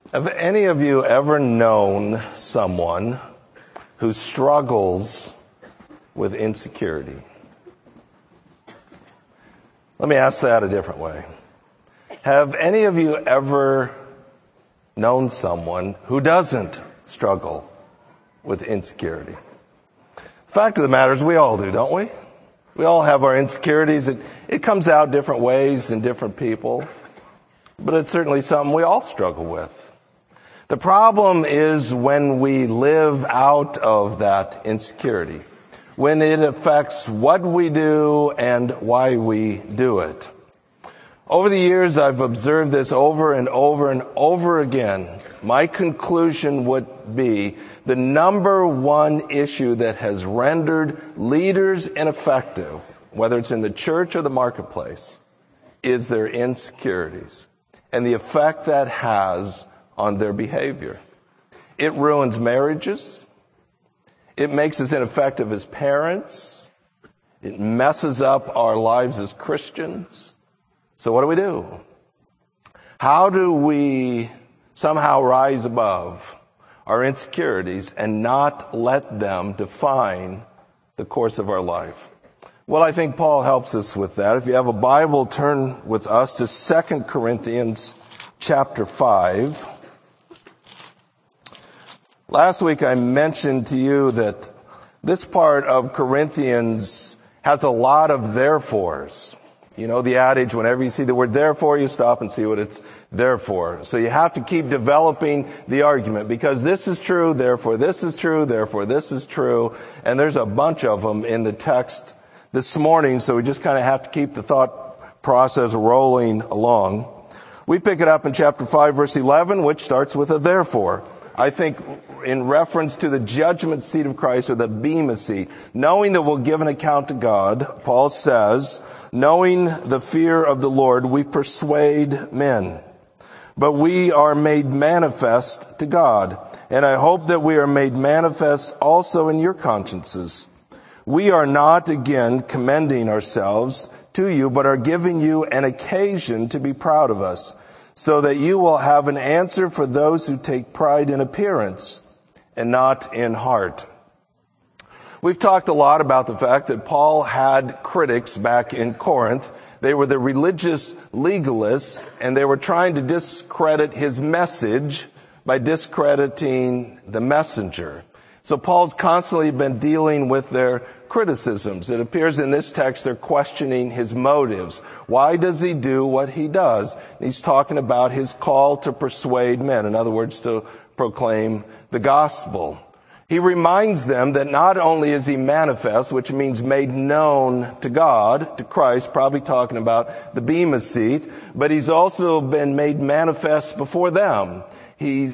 Have any of you ever known someone who struggles with insecurity? Let me ask that a different way. Have any of you ever known someone who doesn't struggle with insecurity? The fact of the matter is we all do, don't we? We all have our insecurities. It comes out different ways in different people, but it's certainly something we all struggle with. The problem is when we live out of that insecurity, when it affects what we do and why we do it. Over the years, I've observed this over and over and over again. My conclusion would be the number one issue that has rendered leaders ineffective, whether it's in the church or the marketplace, is their insecurities and the effect that has on their behavior. It ruins marriages. It makes us ineffective as parents. It messes up our lives as Christians. So what do? How do we somehow rise above our insecurities and not let them define the course of our life? Well, I think Paul helps us with that. If you have a Bible, turn with us to 2 Corinthians chapter 5. Last week I mentioned to you that this part of Corinthians has a lot of therefores. You know the adage, whenever you see the word therefore, you stop and see what it's there for. So you have to keep developing the argument because this is true, therefore this is true, therefore this is true. And there's a bunch of them in the text this morning, so we just kind of have to keep the thought process rolling along. We pick it up in chapter 5, verse 11, which starts with a therefore. I think in reference to the judgment seat of Christ, or the bema seat, knowing that we'll give an account to God, Paul says, knowing the fear of the Lord, we persuade men. But we are made manifest to God, and I hope that we are made manifest also in your consciences. We are not again commending ourselves to you, but are giving you an occasion to be proud of us, so that you will have an answer for those who take pride in appearance and not in heart. We've talked a lot about the fact that Paul had critics back in Corinth. They were the religious legalists, and they were trying to discredit his message by discrediting the messenger. So Paul's constantly been dealing with their criticisms. It appears in this text they're questioning his motives. Why does he do what he does? He's talking about his call to persuade men. In other words, to proclaim the gospel. He reminds them that not only is he manifest, which means made known to God, to Christ, probably talking about the bema seat, but he's also been made manifest before them. He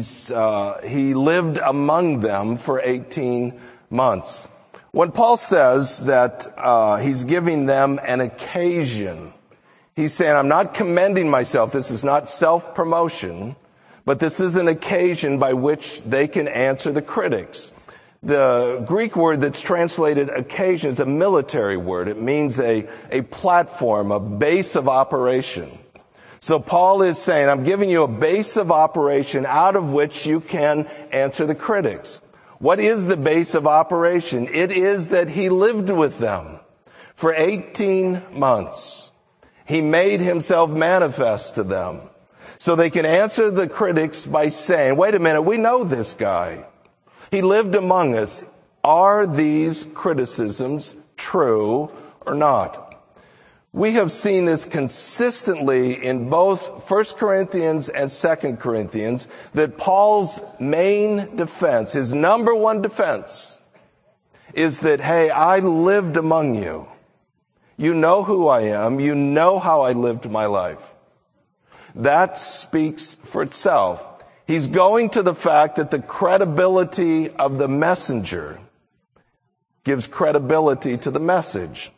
lived among them for 18 months. When Paul says that he's giving them an occasion, he's saying, I'm not commending myself. This is not self-promotion, but this is an occasion by which they can answer the critics. The Greek word that's translated occasion is a military word. It means a platform, a base of operation. So Paul is saying, I'm giving you a base of operation out of which you can answer the critics. What is the base of operation? It is that he lived with them for 18 months. He made himself manifest to them. So they can answer the critics by saying, wait a minute, we know this guy. He lived among us. Are these criticisms true or not? We have seen this consistently in both 1 Corinthians and 2 Corinthians, that Paul's main defense, his number one defense, is that, hey, I lived among you. You know who I am. You know how I lived my life. That speaks for itself. He's going to the fact that the credibility of the messenger gives credibility to the message.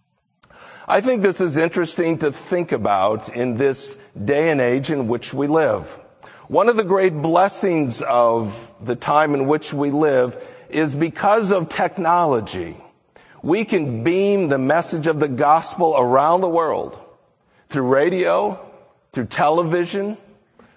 I think this is interesting to think about in this day and age in which we live. One of the great blessings of the time in which we live is because of technology. We can beam the message of the gospel around the world through radio, through television,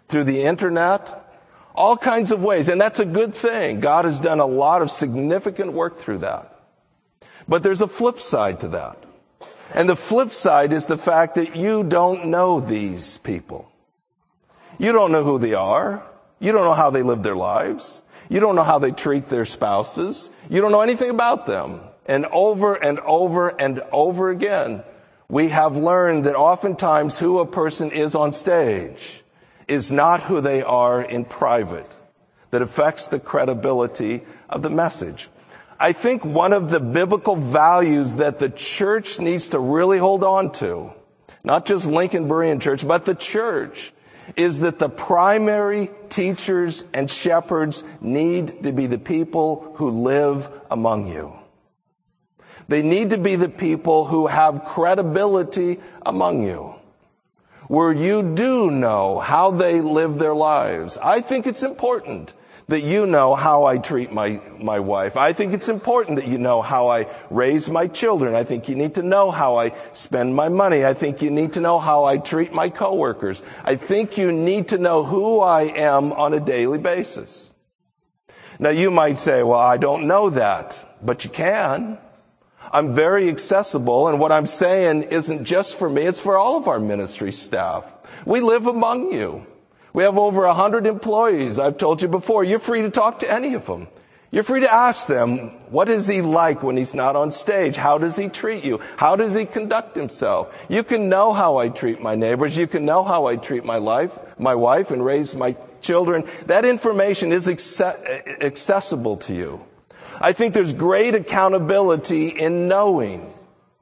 through the internet, all kinds of ways. And that's a good thing. God has done a lot of significant work through that. But there's a flip side to that. And the flip side is the fact that you don't know these people. You don't know who they are. You don't know how they live their lives. You don't know how they treat their spouses. You don't know anything about them. And over and over and over again, we have learned that oftentimes who a person is on stage is not who they are in private. That affects the credibility of the message. I think one of the biblical values that the church needs to really hold on to, not just Lincoln Berean Church, but the church, is that the primary teachers and shepherds need to be the people who live among you. They need to be the people who have credibility among you, where you do know how they live their lives. I think it's important that you know how I treat my wife. I think it's important that you know how I raise my children. I think you need to know how I spend my money. I think you need to know how I treat my coworkers. I think you need to know who I am on a daily basis. Now you might say, well, I don't know that, but you can. I'm very accessible, and what I'm saying isn't just for me, it's for all of our ministry staff. We live among you. We have over 100 employees. I've told you before, you're free to talk to any of them. You're free to ask them, what is he like when he's not on stage? How does he treat you? How does he conduct himself? You can know how I treat my neighbors. You can know how I treat my wife and raise my children. That information is accessible to you. I think there's great accountability in knowing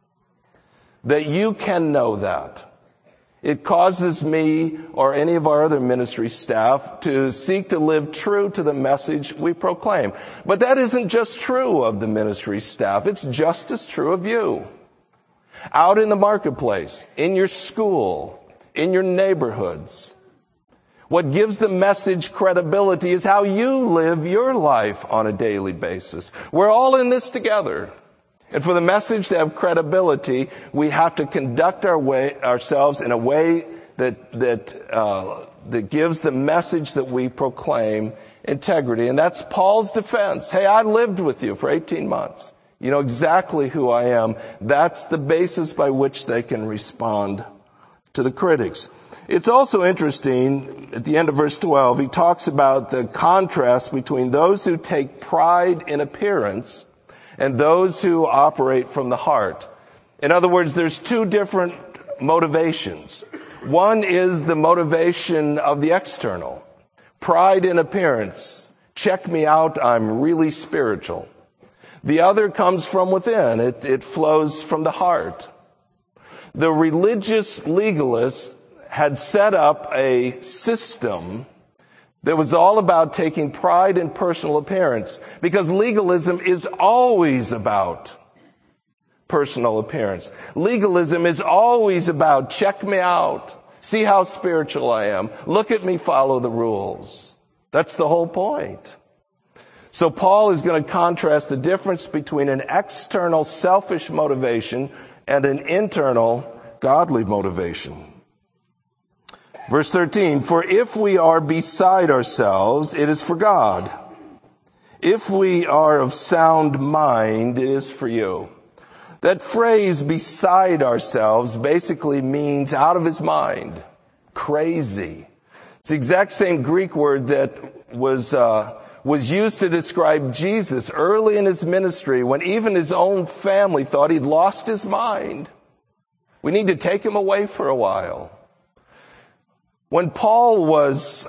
that you can know that. It causes me or any of our other ministry staff to seek to live true to the message we proclaim. But that isn't just true of the ministry staff. It's just as true of you. Out in the marketplace, in your school, in your neighborhoods. What gives the message credibility is how you live your life on a daily basis. We're all in this together. And for the message to have credibility, we have to conduct ourselves in a way that gives the message that we proclaim integrity. And that's Paul's defense. Hey, I lived with you for 18 months. You know exactly who I am. That's the basis by which they can respond to the critics. It's also interesting, at the end of verse 12, he talks about the contrast between those who take pride in appearance and those who operate from the heart. In other words, there's two different motivations. One is the motivation of the external. Pride in appearance. Check me out, I'm really spiritual. The other comes from within. It flows from the heart. The religious legalists had set up a system that was all about taking pride in personal appearance, because legalism is always about personal appearance. Legalism is always about check me out, see how spiritual I am, look at me, follow the rules. That's the whole point. So Paul is going to contrast the difference between an external selfish motivation and an internal godly motivation. Verse 13, for if we are beside ourselves, it is for God. If we are of sound mind, it is for you. That phrase, beside ourselves, basically means out of his mind, crazy. It's the exact same Greek word that was used to describe Jesus early in his ministry, when even his own family thought he'd lost his mind. We need to take him away for a while. When Paul was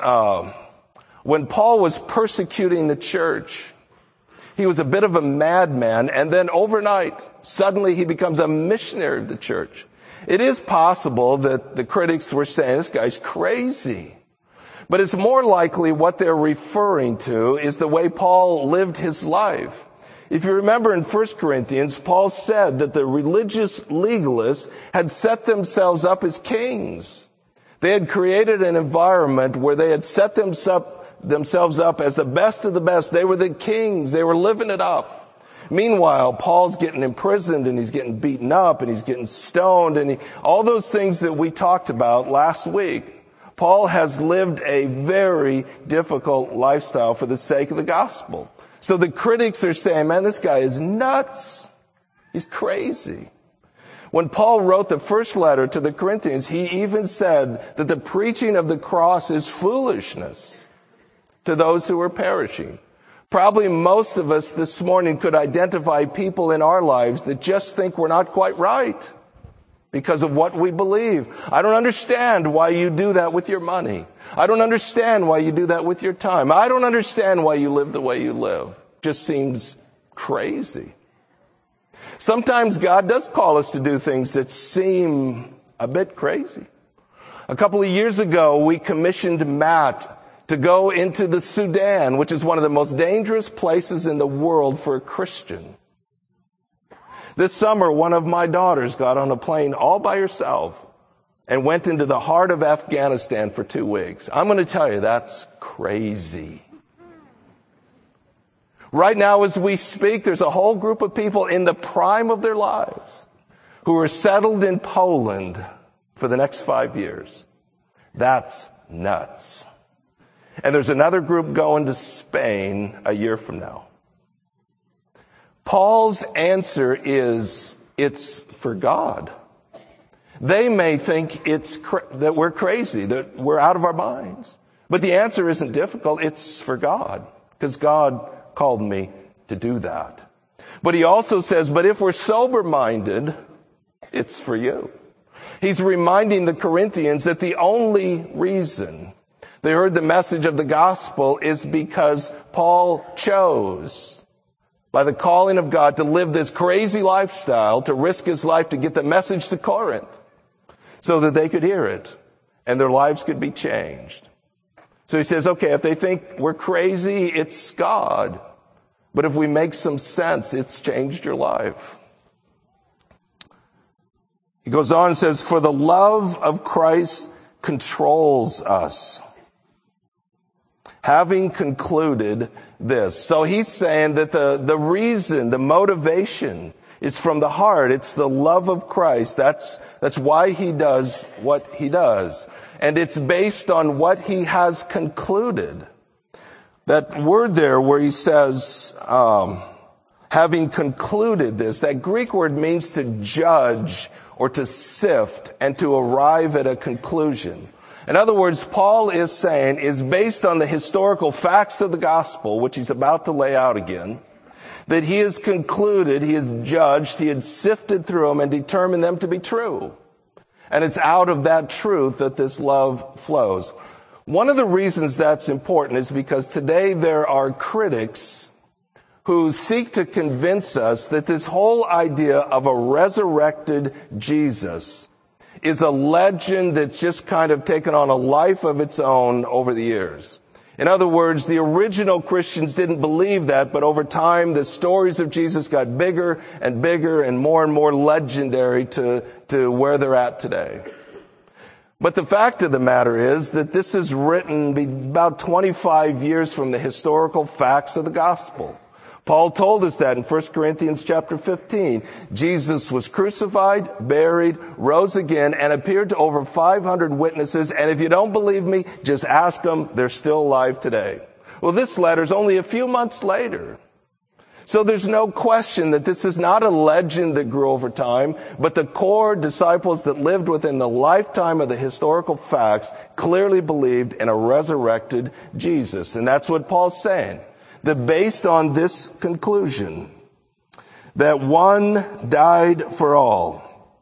persecuting the church, he was a bit of a madman, and then overnight, suddenly he becomes a missionary of the church. It is possible that the critics were saying, this guy's crazy. But it's more likely what they're referring to is the way Paul lived his life. If you remember in 1 Corinthians, Paul said that the religious legalists had set themselves up as kings. They had created an environment where they had set themselves up as the best of the best. They were the kings. They were living it up. Meanwhile, Paul's getting imprisoned, and he's getting beaten up, and he's getting stoned, and all those things that we talked about last week. Paul has lived a very difficult lifestyle for the sake of the gospel. So the critics are saying, man, this guy is nuts. He's crazy. When Paul wrote the first letter to the Corinthians, he even said that the preaching of the cross is foolishness to those who are perishing. Probably most of us this morning could identify people in our lives that just think we're not quite right because of what we believe. I don't understand why you do that with your money. I don't understand why you do that with your time. I don't understand why you live the way you live. Just seems crazy. Sometimes God does call us to do things that seem a bit crazy. A couple of years ago, we commissioned Matt to go into the Sudan, which is one of the most dangerous places in the world for a Christian. This summer, one of my daughters got on a plane all by herself and went into the heart of Afghanistan for 2 weeks. I'm going to tell you, that's crazy. Right now, as we speak, there's a whole group of people in the prime of their lives who are settled in Poland for the next 5 years. That's nuts. And there's another group going to Spain a year from now. Paul's answer is, it's for God. They may think that we're crazy, that we're out of our minds. But the answer isn't difficult. It's for God, because God called me to do that. But he also says, but if we're sober-minded, it's for you. He's reminding the Corinthians that the only reason they heard the message of the gospel is because Paul chose, by the calling of God, to live this crazy lifestyle, to risk his life to get the message to Corinth so that they could hear it and their lives could be changed. So he says, okay, if they think we're crazy, it's God. But if we make some sense, it's changed your life. He goes on and says, for the love of Christ controls us, having concluded this. So he's saying that the reason, the motivation is from the heart. It's the love of Christ. That's why he does what he does. And it's based on what he has concluded. That word there where he says, having concluded this, that Greek word means to judge or to sift and to arrive at a conclusion. In other words, Paul is saying, is based on the historical facts of the gospel, which he's about to lay out again, that he has concluded, he has judged, he has sifted through them and determined them to be true. And it's out of that truth that this love flows. One of the reasons that's important is because today there are critics who seek to convince us that this whole idea of a resurrected Jesus is a legend that's just kind of taken on a life of its own over the years. In other words, the original Christians didn't believe that, but over time the stories of Jesus got bigger and bigger and more legendary to where they're at today. But the fact of the matter is that this is written about 25 years from the historical facts of the gospel. Paul told us that in 1 Corinthians chapter 15. Jesus was crucified, buried, rose again, and appeared to over 500 witnesses. And if you don't believe me, just ask them. They're still alive today. Well, this letter's only a few months later. So there's no question that this is not a legend that grew over time, but the core disciples that lived within the lifetime of the historical facts clearly believed in a resurrected Jesus. And that's what Paul's saying. That based on this conclusion, that one died for all,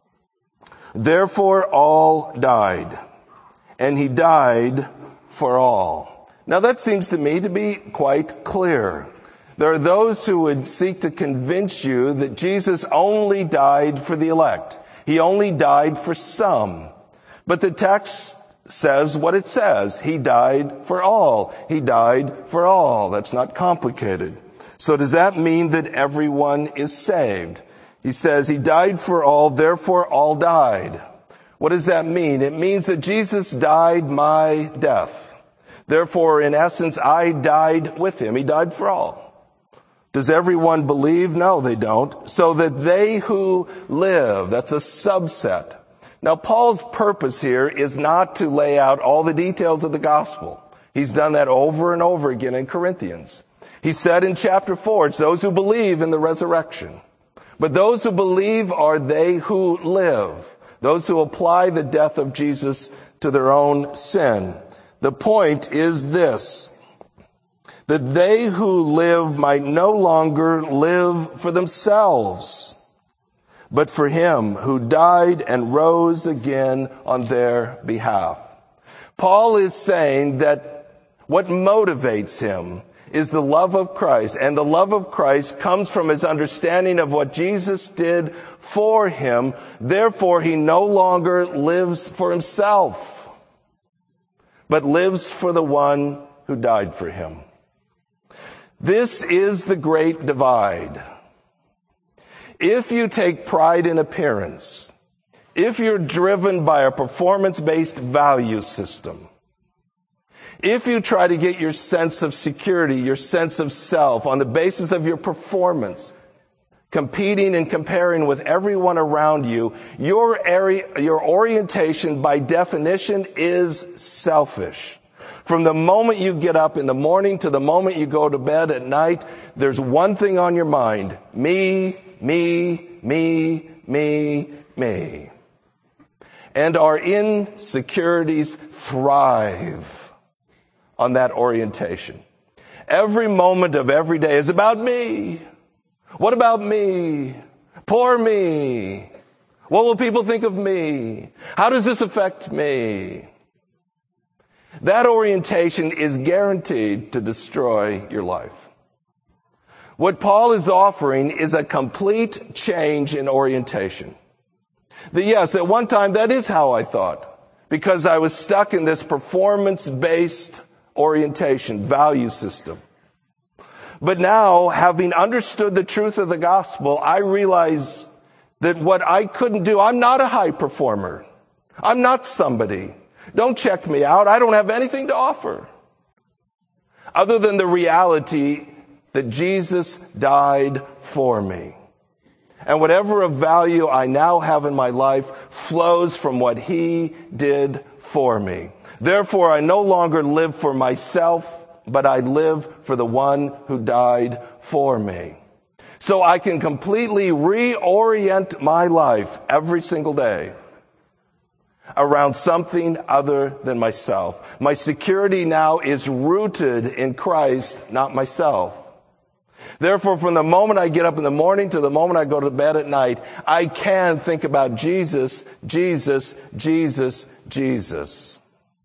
therefore all died, and he died for all. Now that seems to me to be quite clear. There are those who would seek to convince you that Jesus only died for the elect. He only died for some. But the text says what it says. He died for all. He died for all. That's not complicated. So does that mean that everyone is saved? He says he died for all, therefore all died. What does that mean? It means that Jesus died my death. Therefore, in essence, I died with him. He died for all. Does everyone believe? No, they don't. So that they who live, that's a subset. Now, Paul's purpose here is not to lay out all the details of the gospel. He's done that over and over again in Corinthians. He said in chapter 4, it's those who believe in the resurrection. But those who believe are they who live, those who apply the death of Jesus to their own sin. The point is this, that they who live might no longer live for themselves, but for him who died and rose again on their behalf. Paul is saying that what motivates him is the love of Christ, and the love of Christ comes from his understanding of what Jesus did for him. Therefore, he no longer lives for himself, but lives for the one who died for him. This is the great divide. If you take pride in appearance, if you're driven by a performance-based value system, if you try to get your sense of security, your sense of self on the basis of your performance, competing and comparing with everyone around you, your orientation by definition is selfish. From the moment you get up in the morning to the moment you go to bed at night, there's one thing on your mind. Me, me, me, me, me. And our insecurities thrive on that orientation. Every moment of every day is about me. What about me? Poor me. What will people think of me? How does this affect me? That orientation is guaranteed to destroy your life. What Paul is offering is a complete change in orientation. Yes, at one time that is how I thought, because I was stuck in this performance-based orientation, value system. But now, having understood the truth of the gospel, I realize that what I couldn't do, I'm not a high performer. I'm not somebody. Don't check me out. I don't have anything to offer other than the reality that Jesus died for me. And whatever of value I now have in my life flows from what he did for me. Therefore, I no longer live for myself, but I live for the one who died for me. So I can completely reorient my life every single day around something other than myself. My security now is rooted in Christ, not myself. Therefore, from the moment I get up in the morning to the moment I go to bed at night, I can think about Jesus, Jesus, Jesus, Jesus,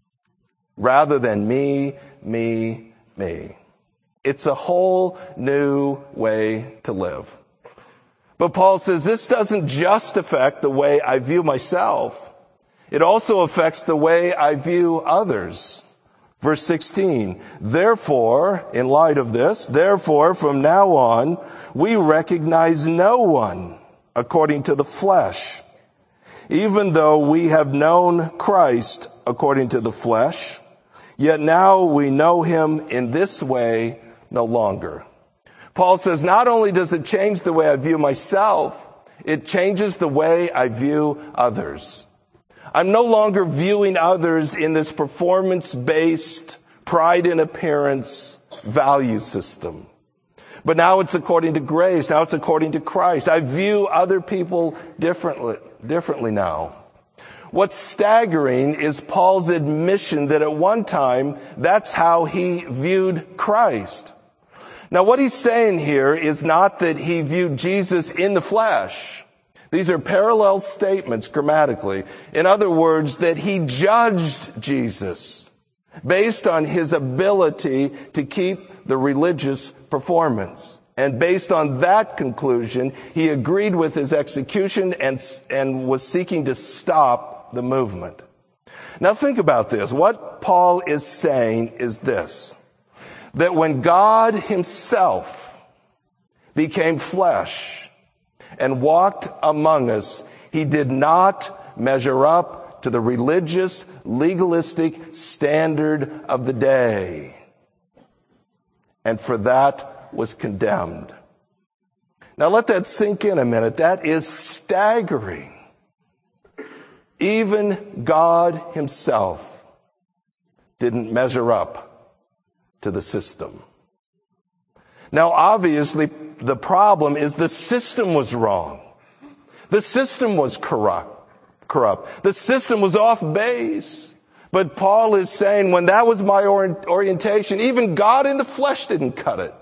rather than me, me, me. It's a whole new way to live. But Paul says this doesn't just affect the way I view myself. It also affects the way I view others. Verse 16, therefore, in light of this, therefore, from now on, we recognize no one according to the flesh. Even though we have known Christ according to the flesh, yet now we know him in this way no longer. Paul says not only does it change the way I view myself, it changes the way I view others. I'm no longer viewing others in this performance-based, pride in appearance value system. But now it's according to grace. Now it's according to Christ. I view other people differently now. What's staggering is Paul's admission that at one time, that's how he viewed Christ. Now what he's saying here is not that he viewed Jesus in the flesh. These are parallel statements grammatically. In other words, that he judged Jesus based on his ability to keep the religious performance. And based on that conclusion, he agreed with his execution and was seeking to stop the movement. Now think about this. What Paul is saying is this, that when God himself became flesh and walked among us, he did not measure up to the religious, legalistic standard of the day. And for that was condemned. Now let that sink in a minute. That is staggering. Even God himself didn't measure up to the system. Now, obviously, the problem is the system was wrong. The system was corrupt. The system was off base. But Paul is saying, when that was my orientation, even God in the flesh didn't cut it.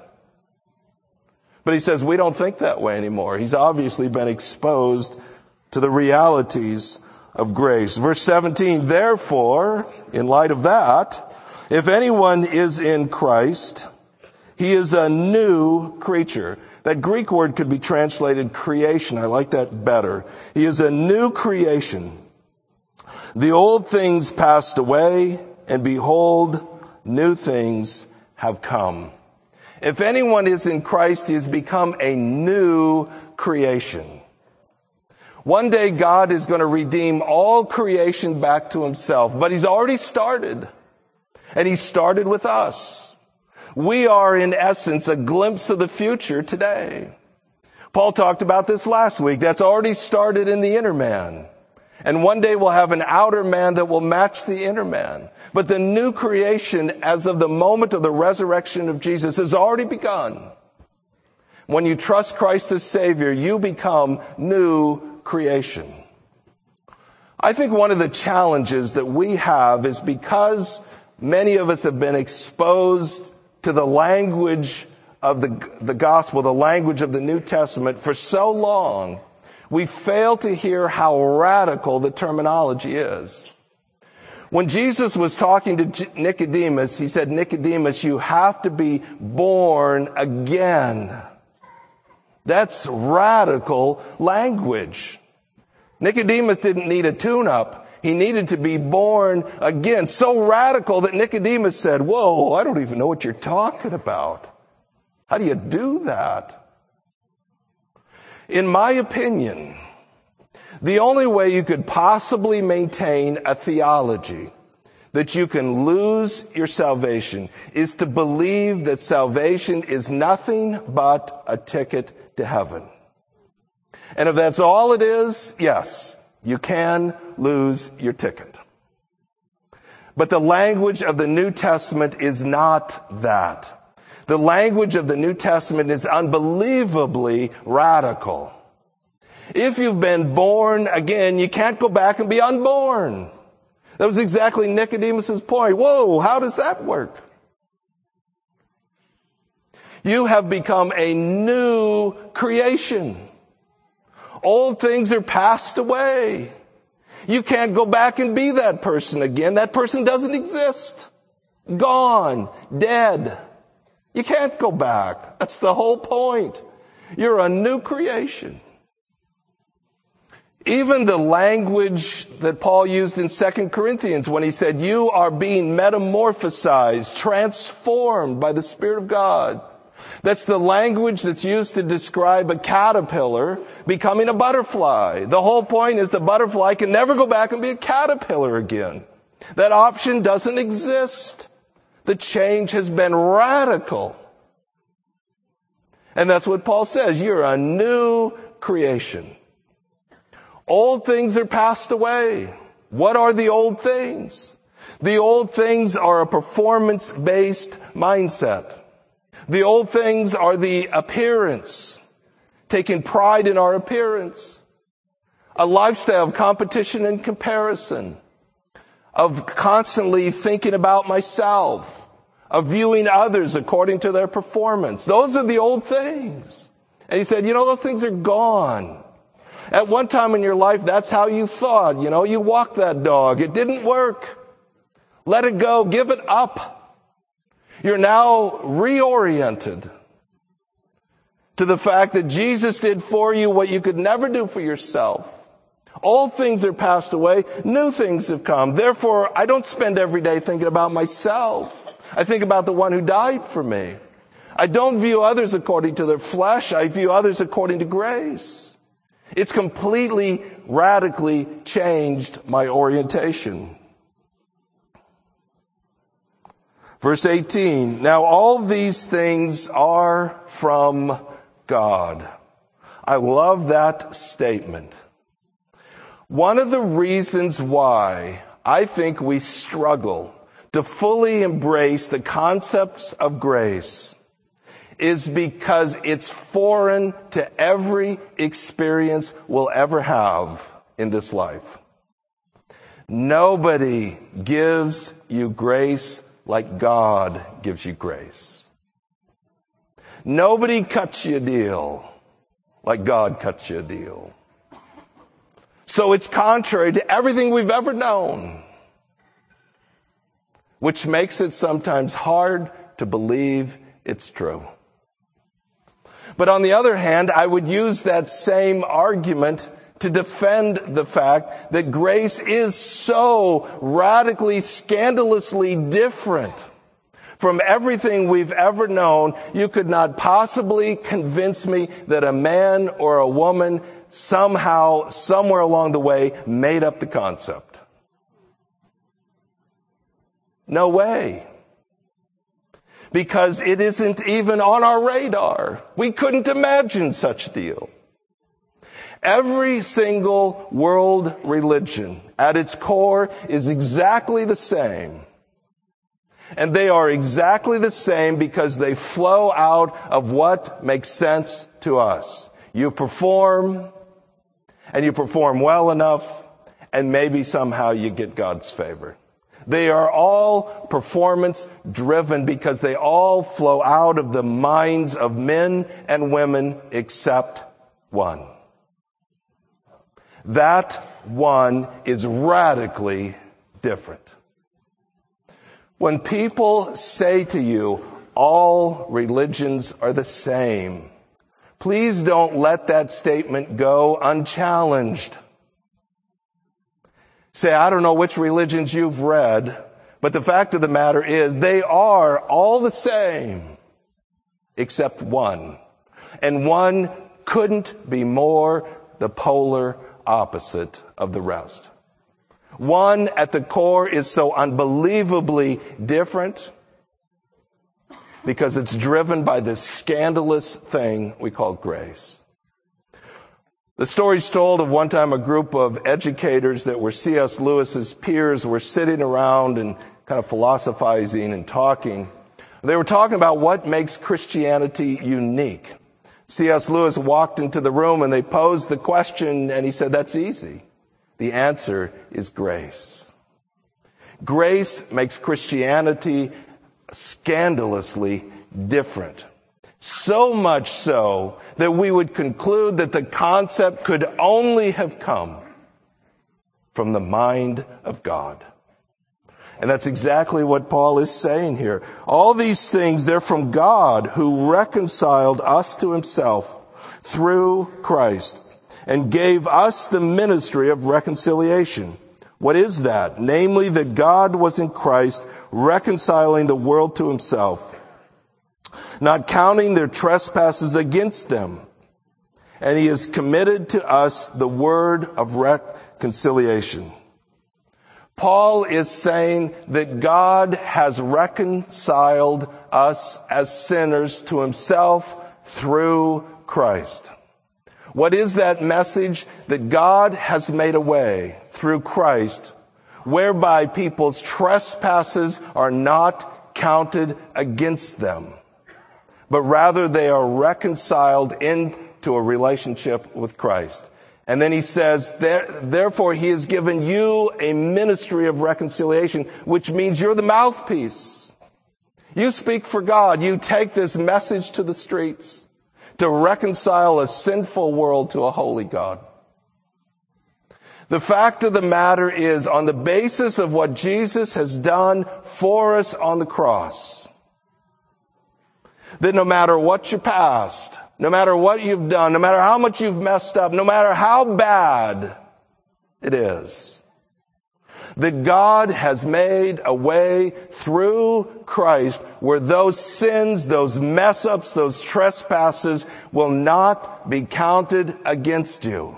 But he says, we don't think that way anymore. He's obviously been exposed to the realities of grace. Verse 17, therefore, in light of that, if anyone is in Christ, he is a new creature. That Greek word could be translated creation. I like that better. He is a new creation. The old things passed away, and behold, new things have come. If anyone is in Christ, he has become a new creation. One day God is going to redeem all creation back to himself, but he's already started. And he started with us. We are, in essence, a glimpse of the future today. Paul talked about this last week. That's already started in the inner man. And one day we'll have an outer man that will match the inner man. But the new creation, as of the moment of the resurrection of Jesus, has already begun. When you trust Christ as Savior, you become new creation. I think one of the challenges that we have is because many of us have been exposed to the language of the gospel, the language of the New Testament for so long, we fail to hear how radical the terminology is. When Jesus was talking to Nicodemus, he said, Nicodemus, you have to be born again. That's radical language. Nicodemus didn't need a tune-up. He needed to be born again. So radical that Nicodemus said, whoa, I don't even know what you're talking about. How do you do that? In my opinion, the only way you could possibly maintain a theology that you can lose your salvation is to believe that salvation is nothing but a ticket to heaven. And if that's all it is, yes, you can lose your ticket. But the language of the New Testament is not that. The language of the New Testament is unbelievably radical. If you've been born again, you can't go back and be unborn. That was exactly Nicodemus's point. Whoa, how does that work? You have become a new creation. Old things are passed away. You can't go back and be that person again. That person doesn't exist. Gone. Dead. You can't go back. That's the whole point. You're a new creation. Even the language that Paul used in 2 Corinthians when he said, you are being metamorphosized, transformed by the Spirit of God. That's the language that's used to describe a caterpillar becoming a butterfly. The whole point is the butterfly can never go back and be a caterpillar again. That option doesn't exist. The change has been radical. And that's what Paul says. You're a new creation. Old things are passed away. What are the old things? The old things are a performance-based mindset. The old things are the appearance, taking pride in our appearance, a lifestyle of competition and comparison, of constantly thinking about myself, of viewing others according to their performance. Those are the old things. And he said, those things are gone. At one time in your life, that's how you thought. You walked that dog. It didn't work. Let it go. Give it up. You're now reoriented to the fact that Jesus did for you what you could never do for yourself. Old things are passed away. New things have come. Therefore, I don't spend every day thinking about myself. I think about the one who died for me. I don't view others according to their flesh. I view others according to grace. It's completely, radically changed my orientation. Verse 18, now all these things are from God. I love that statement. One of the reasons why I think we struggle to fully embrace the concepts of grace is because it's foreign to every experience we'll ever have in this life. Nobody gives you grace like God gives you grace. Nobody cuts you a deal like God cuts you a deal. So it's contrary to everything we've ever known, which makes it sometimes hard to believe it's true. But on the other hand, I would use that same argument to defend the fact that grace is so radically, scandalously different from everything we've ever known. You could not possibly convince me that a man or a woman somehow, somewhere along the way, made up the concept. No way. Because it isn't even on our radar. We couldn't imagine such a deal. Every single world religion at its core is exactly the same. And they are exactly the same because they flow out of what makes sense to us. You perform, and you perform well enough, and maybe somehow you get God's favor. They are all performance driven because they all flow out of the minds of men and women except one. That one is radically different. When people say to you, all religions are the same, please don't let that statement go unchallenged. Say, I don't know which religions you've read, but the fact of the matter is they are all the same, except one. And one couldn't be more the polar opposite of the rest. One at the core is so unbelievably different because it's driven by this scandalous thing we call grace. The story's told of one time a group of educators that were C.S. Lewis's peers were sitting around and kind of philosophizing and talking. They were talking about what makes Christianity unique. C.S. Lewis walked into the room and they posed the question and he said, that's easy. The answer is grace. Grace makes Christianity scandalously different. So much so that we would conclude that the concept could only have come from the mind of God. And that's exactly what Paul is saying here. All these things, they're from God who reconciled us to himself through Christ and gave us the ministry of reconciliation. What is that? Namely, that God was in Christ reconciling the world to himself, not counting their trespasses against them. And he has committed to us the word of reconciliation. Paul is saying that God has reconciled us as sinners to himself through Christ. What is that message? That God has made a way through Christ whereby people's trespasses are not counted against them, but rather they are reconciled into a relationship with Christ. And then he says, therefore he has given you a ministry of reconciliation, which means you're the mouthpiece. You speak for God. You take this message to the streets to reconcile a sinful world to a holy God. The fact of the matter is, on the basis of what Jesus has done for us on the cross, that no matter what your past, no matter what you've done, no matter how much you've messed up, no matter how bad it is, that God has made a way through Christ where those sins, those mess-ups, those trespasses will not be counted against you.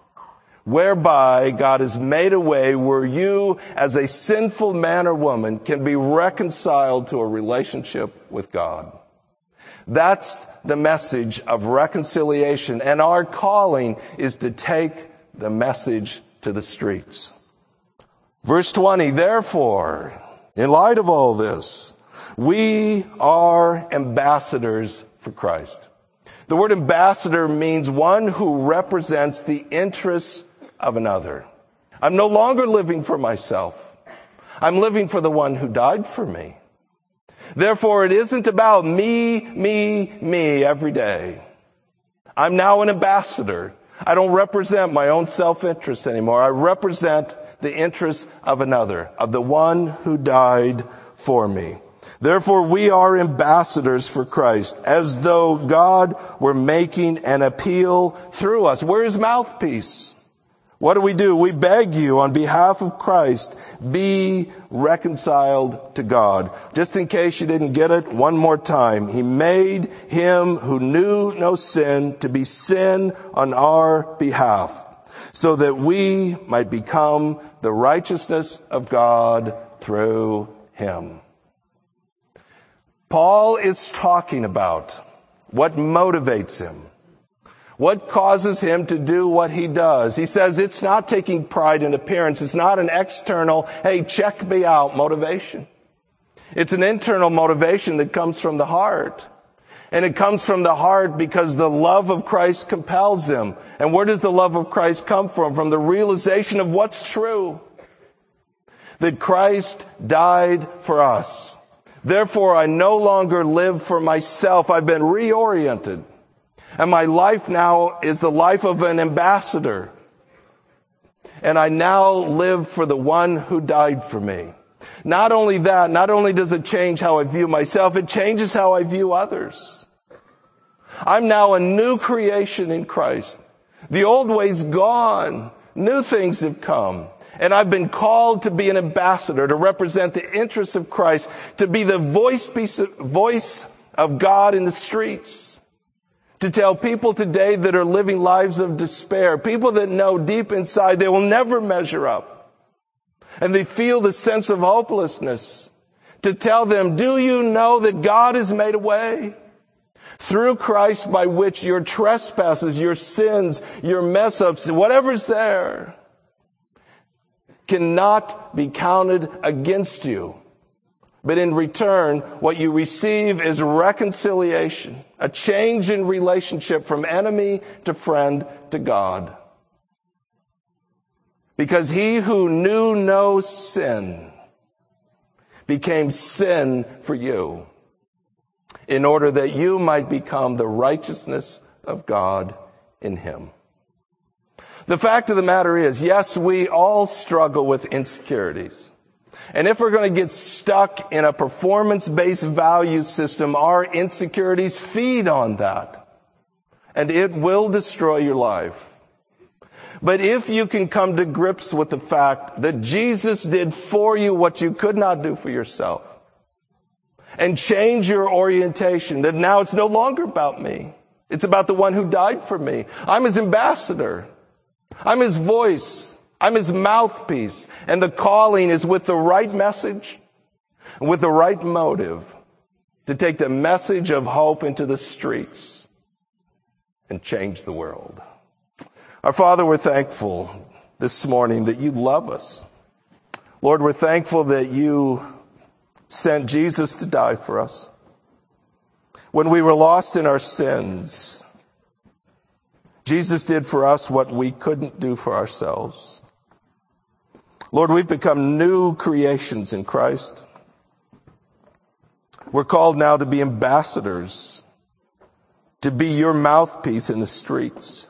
Whereby God has made a way where you, as a sinful man or woman, can be reconciled to a relationship with God. That's the message of reconciliation. And our calling is to take the message to the streets. Verse 20, therefore, in light of all this, we are ambassadors for Christ. The word ambassador means one who represents the interests of another. I'm no longer living for myself. I'm living for the one who died for me. Therefore, it isn't about me every day. I'm now an ambassador. I don't represent my own self-interest anymore. I represent the interests of another, of the one who died for me. Therefore, we are ambassadors for Christ, as though God were making an appeal through us. We're his mouthpiece. What do? We beg you on behalf of Christ, be reconciled to God. Just in case you didn't get it, one more time. He made him who knew no sin to be sin on our behalf, so that we might become the righteousness of God through him. Paul is talking about what motivates him. What causes him to do what he does? He says it's not taking pride in appearance. It's not an external, hey, check me out motivation. It's an internal motivation that comes from the heart. And it comes from the heart because the love of Christ compels him. And where does the love of Christ come from? From the realization of what's true. That Christ died for us. Therefore, I no longer live for myself. I've been reoriented. And my life now is the life of an ambassador. And I now live for the one who died for me. Not only that, not only does it change how I view myself, it changes how I view others. I'm now a new creation in Christ. The old way's gone. New things have come. And I've been called to be an ambassador, to represent the interests of Christ, to be the voice of God in the streets. To tell people today that are living lives of despair, people that know deep inside they will never measure up, and they feel the sense of hopelessness, to tell them, do you know that God has made a way through Christ by which your trespasses, your sins, your mess-ups, whatever's there, cannot be counted against you. But in return, what you receive is reconciliation, a change in relationship from enemy to friend to God. Because he who knew no sin became sin for you, in order that you might become the righteousness of God in him. The fact of the matter is, yes, we all struggle with insecurities. And if we're going to get stuck in a performance-based value system, our insecurities feed on that. And it will destroy your life. But if you can come to grips with the fact that Jesus did for you what you could not do for yourself, and change your orientation, that now it's no longer about me. It's about the one who died for me. I'm his ambassador. I'm his voice. I'm his mouthpiece, and the calling is with the right message, with the right motive, to take the message of hope into the streets and change the world. Our Father, we're thankful this morning that you love us. Lord, we're thankful that you sent Jesus to die for us. When we were lost in our sins, Jesus did for us what we couldn't do for ourselves. Lord, we've become new creations in Christ. We're called now to be ambassadors, to be your mouthpiece in the streets.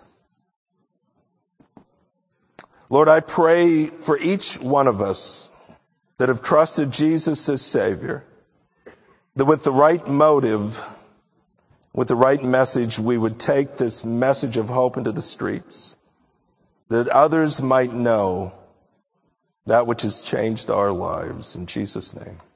Lord, I pray for each one of us that have trusted Jesus as Savior, that with the right motive, with the right message, we would take this message of hope into the streets, that others might know that which has changed our lives. In Jesus' name.